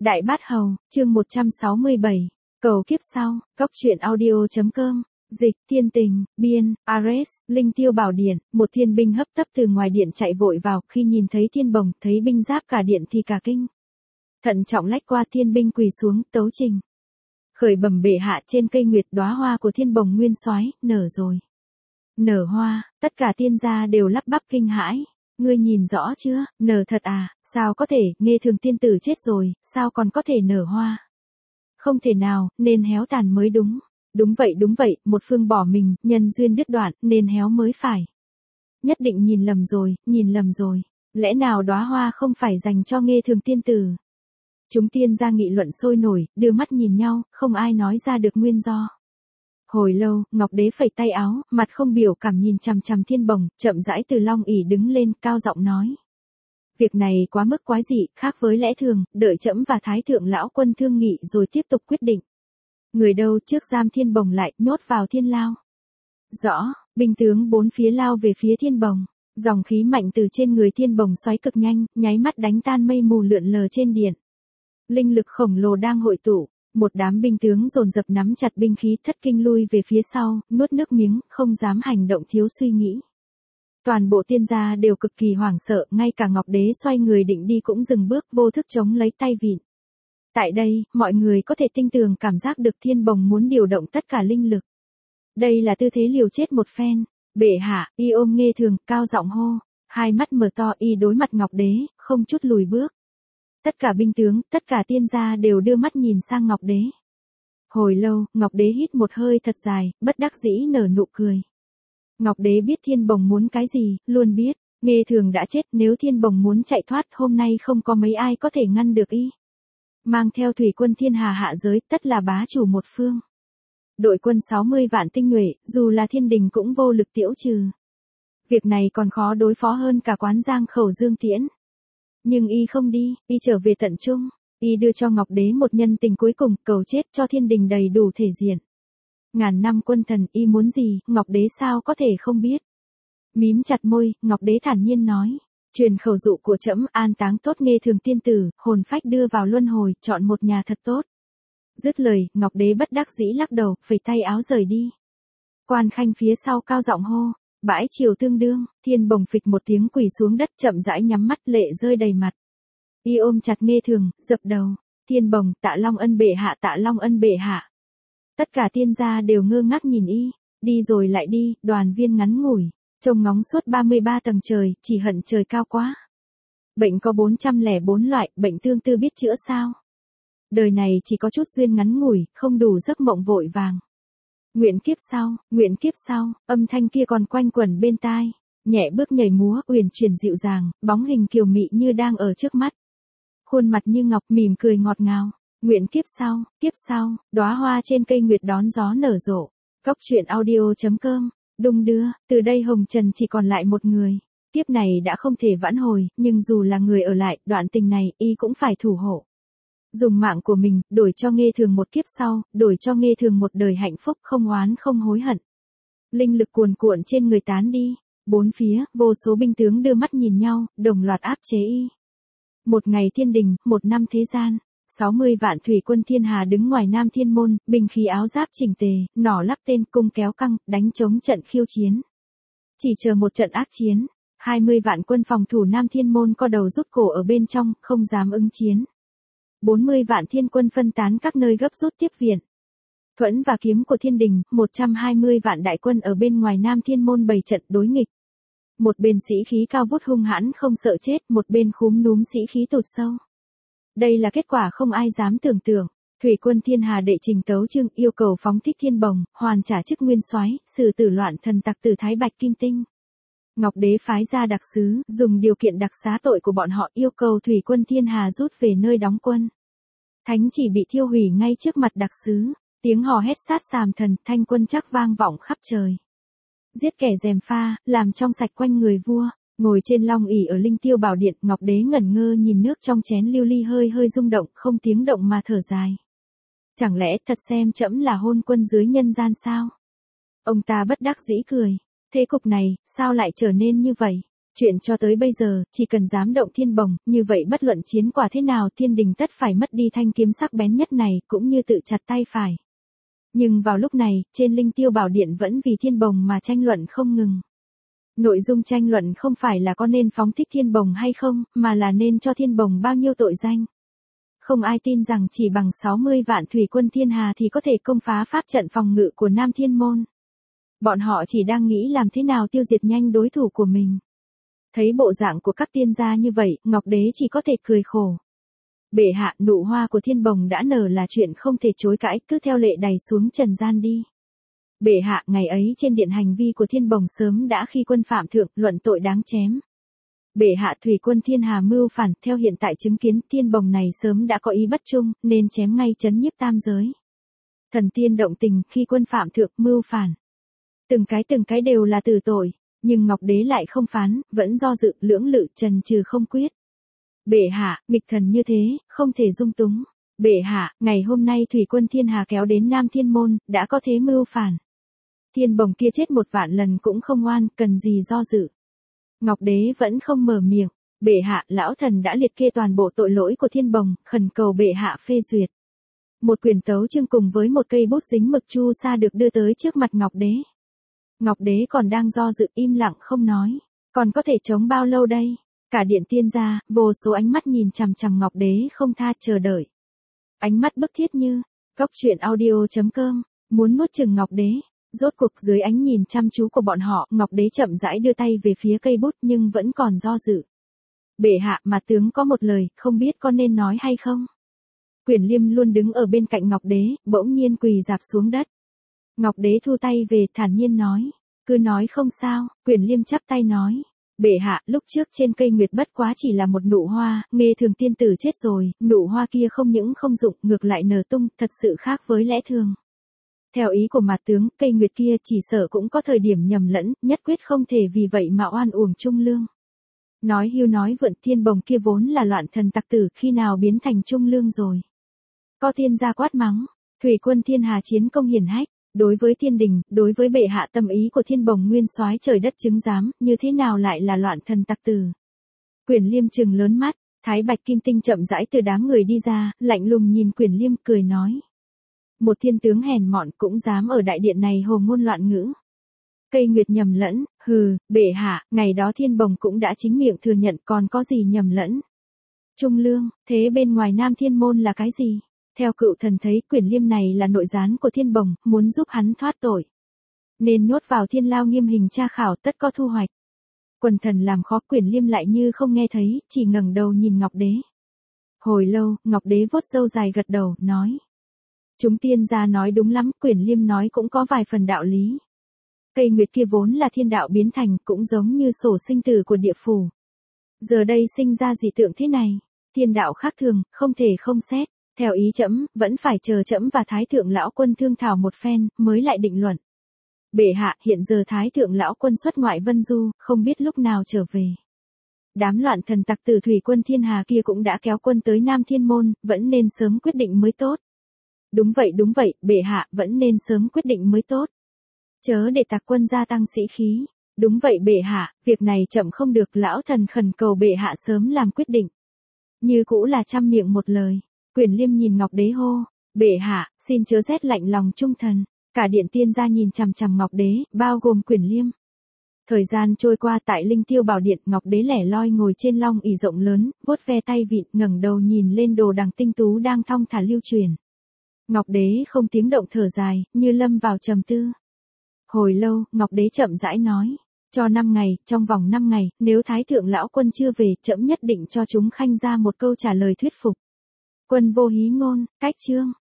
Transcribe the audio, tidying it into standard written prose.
Đại Bát Hầu, chương 167, cầu kiếp sau, Cóc truyện audio.com, dịch, thiên tình, biên, Ares, Linh Tiêu Bảo Điện, một thiên binh hấp tấp từ ngoài điện chạy vội vào, khi nhìn thấy thiên bồng, thấy binh giáp cả điện thì cả kinh. Thận trọng lách qua thiên binh quỳ xuống, tấu trình. Khởi bẩm bệ hạ, trên cây nguyệt đóa hoa của thiên bồng nguyên soái nở rồi. Nở hoa, tất cả tiên gia đều lắp bắp kinh hãi. Ngươi nhìn rõ chưa, nở thật à, sao có thể, Nghê Thường tiên tử chết rồi, sao còn có thể nở hoa? Không thể nào, nên héo tàn mới đúng. Đúng vậy, một phương bỏ mình, nhân duyên đứt đoạn, nên héo mới phải. Nhất định nhìn lầm rồi. Lẽ nào đóa hoa không phải dành cho Nghê Thường tiên tử? Chúng tiên gia nghị luận sôi nổi, đưa mắt nhìn nhau, không ai nói ra được nguyên do. Hồi lâu, Ngọc Đế phẩy tay áo, mặt không biểu cảm nhìn chằm chằm thiên bồng, chậm rãi từ long ỷ đứng lên, cao giọng nói. Việc này quá mức quái dị, khác với lẽ thường, đợi trẫm và Thái thượng lão quân thương nghị rồi tiếp tục quyết định. Người đâu trước giam thiên bồng lại, nhốt vào thiên lao. Rõ, binh tướng bốn phía lao về phía thiên bồng. Dòng khí mạnh từ trên người thiên bồng xoáy cực nhanh, nháy mắt đánh tan mây mù lượn lờ trên điện. Linh lực khổng lồ đang hội tụ. Một đám binh tướng dồn dập nắm chặt binh khí, thất kinh lui về phía sau, nuốt nước miếng, không dám hành động thiếu suy nghĩ. Toàn bộ tiên gia đều cực kỳ hoảng sợ, ngay cả Ngọc Đế xoay người định đi cũng dừng bước, vô thức chống lấy tay vịn. Tại đây, mọi người có thể tinh tường cảm giác được thiên bồng muốn điều động tất cả linh lực. Đây là tư thế liều chết một phen. Bệ hạ, y ôm Nghê Thường, cao giọng hô, hai mắt mở to, y đối mặt Ngọc Đế, không chút lùi bước. Tất cả binh tướng, tất cả tiên gia đều đưa mắt nhìn sang Ngọc Đế. Hồi lâu, Ngọc Đế hít một hơi thật dài, bất đắc dĩ nở nụ cười. Ngọc Đế biết thiên bồng muốn cái gì, luôn biết, Nghê Thường đã chết, nếu thiên bồng muốn chạy thoát hôm nay không có mấy ai có thể ngăn được y. Mang theo thủy quân thiên hà hạ giới, tất là bá chủ một phương. Đội quân 60 vạn tinh nhuệ, dù là thiên đình cũng vô lực tiễu trừ. Việc này còn khó đối phó hơn cả quán giang khẩu Dương Tiễn. Nhưng y không đi, y trở về tận trung, y đưa cho Ngọc Đế một nhân tình cuối cùng, cầu chết cho thiên đình đầy đủ thể diện. Ngàn năm quân thần, y muốn gì, Ngọc Đế sao có thể không biết. Mím chặt môi, Ngọc Đế thản nhiên nói, truyền khẩu dụ của trẫm, an táng tốt Nghê Thường tiên tử, hồn phách đưa vào luân hồi, chọn một nhà thật tốt. Dứt lời, Ngọc Đế bất đắc dĩ lắc đầu, phẩy tay áo rời đi. Quan khanh phía sau cao giọng hô. Bãi chiều tương đương, thiên bồng phịch một tiếng quỳ xuống đất, chậm rãi nhắm mắt, lệ rơi đầy mặt. Y ôm chặt Nghê Thường, dập đầu. Thiên bồng, tạ long ân bệ hạ, tạ long ân bệ hạ. Tất cả tiên gia đều ngơ ngác nhìn y, đi rồi lại đi, đoàn viên ngắn ngủi, trông ngóng suốt 33 tầng trời, chỉ hận trời cao quá. Bệnh có 404 loại, bệnh tương tư biết chữa sao? Đời này chỉ có chút duyên ngắn ngủi, không đủ giấc mộng vội vàng. Nguyện kiếp sau, âm thanh kia còn quanh quẩn bên tai, nhẹ bước nhảy múa, uyển chuyển dịu dàng, bóng hình kiều mị như đang ở trước mắt. Khuôn mặt như ngọc, mỉm cười ngọt ngào. Nguyện kiếp sau, đóa hoa trên cây nguyệt đón gió nở rộ. Cóc truyện audio.com, đung đưa, từ đây hồng trần chỉ còn lại một người. Kiếp này đã không thể vãn hồi, nhưng dù là người ở lại, đoạn tình này, y cũng phải thủ hộ. Dùng mạng của mình, đổi cho Nghê Thường một kiếp sau, đổi cho Nghê Thường một đời hạnh phúc, không oán không hối hận. Linh lực cuồn cuộn trên người tán đi, bốn phía, vô số binh tướng đưa mắt nhìn nhau, đồng loạt áp chế y. Một ngày thiên đình, một năm thế gian, 60 vạn thủy quân thiên hà đứng ngoài Nam Thiên Môn, binh khí áo giáp chỉnh tề, nỏ lắp tên, cung kéo căng, đánh chống trận khiêu chiến. Chỉ chờ một trận ác chiến, 20 vạn quân phòng thủ Nam Thiên Môn co đầu rút cổ ở bên trong, không dám ứng chiến. 40 vạn thiên quân phân tán các nơi gấp rút tiếp viện. Thuẫn và kiếm của thiên đình, 120 vạn đại quân ở bên ngoài Nam Thiên Môn bày trận đối nghịch. Một bên sĩ khí cao vút hung hãn không sợ chết, một bên khúm núm sĩ khí tụt sâu. Đây là kết quả không ai dám tưởng tượng. Thủy quân thiên hà đệ trình tấu chương yêu cầu phóng thích thiên bồng, hoàn trả chức nguyên soái, xử tử loạn thần tặc tử Thái Bạch Kim Tinh. Ngọc Đế phái ra đặc sứ, dùng điều kiện đặc xá tội của bọn họ, yêu cầu thủy quân thiên hà rút về nơi đóng quân. Thánh chỉ bị thiêu hủy ngay trước mặt đặc sứ, tiếng hò hét sát sàm thần, thanh quân chắc vang vọng khắp trời. Giết kẻ gièm pha, làm trong sạch quanh người vua, ngồi trên long ỷ ở Linh Tiêu Bảo Điện, Ngọc Đế ngẩn ngơ nhìn nước trong chén lưu ly hơi hơi rung động, không tiếng động mà thở dài. Chẳng lẽ thật xem trẫm là hôn quân dưới nhân gian sao? Ông ta bất đắc dĩ cười. Thế cục này, sao lại trở nên như vậy? Chuyện cho tới bây giờ, chỉ cần dám động thiên bồng, như vậy bất luận chiến quả thế nào thiên đình tất phải mất đi thanh kiếm sắc bén nhất này, cũng như tự chặt tay phải. Nhưng vào lúc này, trên Linh Tiêu Bảo Điện vẫn vì thiên bồng mà tranh luận không ngừng. Nội dung tranh luận không phải là có nên phóng thích thiên bồng hay không, mà là nên cho thiên bồng bao nhiêu tội danh. Không ai tin rằng chỉ bằng 60 vạn thủy quân thiên hà thì có thể công phá pháp trận phòng ngự của Nam Thiên Môn. Bọn họ chỉ đang nghĩ làm thế nào tiêu diệt nhanh đối thủ của mình. Thấy bộ dạng của các tiên gia như vậy, Ngọc Đế chỉ có thể cười khổ. Bệ hạ, nụ hoa của thiên bồng đã nở là chuyện không thể chối cãi, cứ theo lệ đày xuống trần gian đi. Bệ hạ, ngày ấy trên điện hành vi của thiên bồng sớm đã khi quân phạm thượng, luận tội đáng chém. Bệ hạ, thủy quân thiên hà mưu phản, theo hiện tại chứng kiến thiên bồng này sớm đã có ý bất trung, nên chém ngay trấn nhiếp tam giới. Thần tiên động tình, khi quân phạm thượng mưu phản. Từng cái đều là tử tội, nhưng Ngọc Đế lại không phán, vẫn do dự, lưỡng lự, trần trừ không quyết. Bệ hạ, nghịch thần như thế, không thể dung túng. Bệ hạ, ngày hôm nay thủy quân thiên hà kéo đến Nam Thiên Môn, đã có thế mưu phản. Thiên bồng kia chết 1 vạn lần cũng không oan, cần gì do dự. Ngọc Đế vẫn không mở miệng. Bệ hạ, lão thần đã liệt kê toàn bộ tội lỗi của thiên bồng, khẩn cầu bệ hạ phê duyệt. Một quyển tấu chương cùng với một cây bút dính mực chu sa được đưa tới trước mặt Ngọc Đế. Ngọc Đế còn đang do dự, im lặng không nói. Còn có thể chống bao lâu đây? Cả điện tiên gia, vô số ánh mắt nhìn chằm chằm Ngọc Đế không tha chờ đợi. Ánh mắt bức thiết như, Cốc Truyện Audio.com, muốn nuốt chửng Ngọc Đế. Rốt cuộc dưới ánh nhìn chăm chú của bọn họ, Ngọc Đế chậm rãi đưa tay về phía cây bút nhưng vẫn còn do dự. Bệ hạ, mà tướng có một lời, không biết có nên nói hay không? Quyển Liêm luôn đứng ở bên cạnh Ngọc Đế, bỗng nhiên quỳ rạp xuống đất. Ngọc Đế thu tay về, thản nhiên nói. Cứ nói không sao, Quyển Liêm chắp tay nói. Bệ hạ, lúc trước trên cây nguyệt bất quá chỉ là một nụ hoa, nghe thường tiên tử chết rồi, nụ hoa kia không những không dụng, ngược lại nở tung, thật sự khác với lẽ thường. Theo ý của mặt tướng, cây nguyệt kia chỉ sợ cũng có thời điểm nhầm lẫn, nhất quyết không thể vì vậy mà oan uổng trung lương. Nói hưu nói vượn, thiên bồng kia vốn là loạn thần tặc tử, khi nào biến thành trung lương rồi. Có tiên gia quát mắng, thủy quân thiên hà chiến công hiển hách, đối với thiên đình, đối với bệ hạ tâm ý của thiên bồng nguyên soái trời đất chứng giám, như thế nào lại là loạn thần tặc tử. Quyển Liêm trừng lớn mắt, Thái Bạch Kim Tinh chậm rãi từ đám người đi ra, lạnh lùng nhìn Quyển Liêm cười nói. Một thiên tướng hèn mọn cũng dám ở đại điện này hồ ngôn loạn ngữ. Cây nguyệt nhầm lẫn, hừ, bệ hạ, ngày đó thiên bồng cũng đã chính miệng thừa nhận, còn có gì nhầm lẫn. Trung lương, thế bên ngoài Nam Thiên Môn là cái gì? Theo cựu thần thấy Quyển Liêm này là nội gián của thiên bồng, muốn giúp hắn thoát tội. Nên nhốt vào thiên lao nghiêm hình tra khảo, tất có thu hoạch. Quần thần làm khó, Quyển Liêm lại như không nghe thấy, chỉ ngẩng đầu nhìn Ngọc Đế. Hồi lâu, Ngọc Đế vuốt râu dài gật đầu, nói. Chúng tiên gia nói đúng lắm, Quyển Liêm nói cũng có vài phần đạo lý. Cây nguyệt kia vốn là thiên đạo biến thành, cũng giống như sổ sinh tử của địa phủ. Giờ đây sinh ra dị tượng thế này, thiên đạo khác thường, không thể không xét. Theo ý trẫm, vẫn phải chờ trẫm và Thái Thượng Lão Quân thương thảo một phen, mới lại định luận. Bệ hạ, hiện giờ Thái Thượng Lão Quân xuất ngoại vân du, không biết lúc nào trở về. Đám loạn thần tặc tử thủy quân thiên hà kia cũng đã kéo quân tới Nam Thiên Môn, vẫn nên sớm quyết định mới tốt. Đúng vậy, bệ hạ, vẫn nên sớm quyết định mới tốt. Chớ để tặc quân gia tăng sĩ khí. Đúng vậy bệ hạ, việc này chậm không được, lão thần khẩn cầu bệ hạ sớm làm quyết định. Như cũ là trăm miệng một lời. Quyển Liêm nhìn Ngọc Đế hô, bệ hạ, xin chớ rét lạnh lòng trung thần. Cả điện tiên gia nhìn chằm chằm Ngọc Đế, bao gồm Quyển Liêm. Thời gian trôi qua tại Linh Tiêu Bảo Điện, Ngọc Đế lẻ loi ngồi trên long ỷ rộng lớn, vuốt ve tay vịn, ngẩng đầu nhìn lên đồ đằng tinh tú đang thong thả lưu truyền. Ngọc Đế không tiếng động thở dài, như lâm vào trầm tư. Hồi lâu, Ngọc Đế chậm rãi nói, cho 5 ngày, trong vòng 5 ngày, nếu Thái Thượng Lão Quân chưa về, trẫm nhất định cho chúng khanh ra một câu trả lời thuyết phục. Quân vô hí ngôn, cách chương.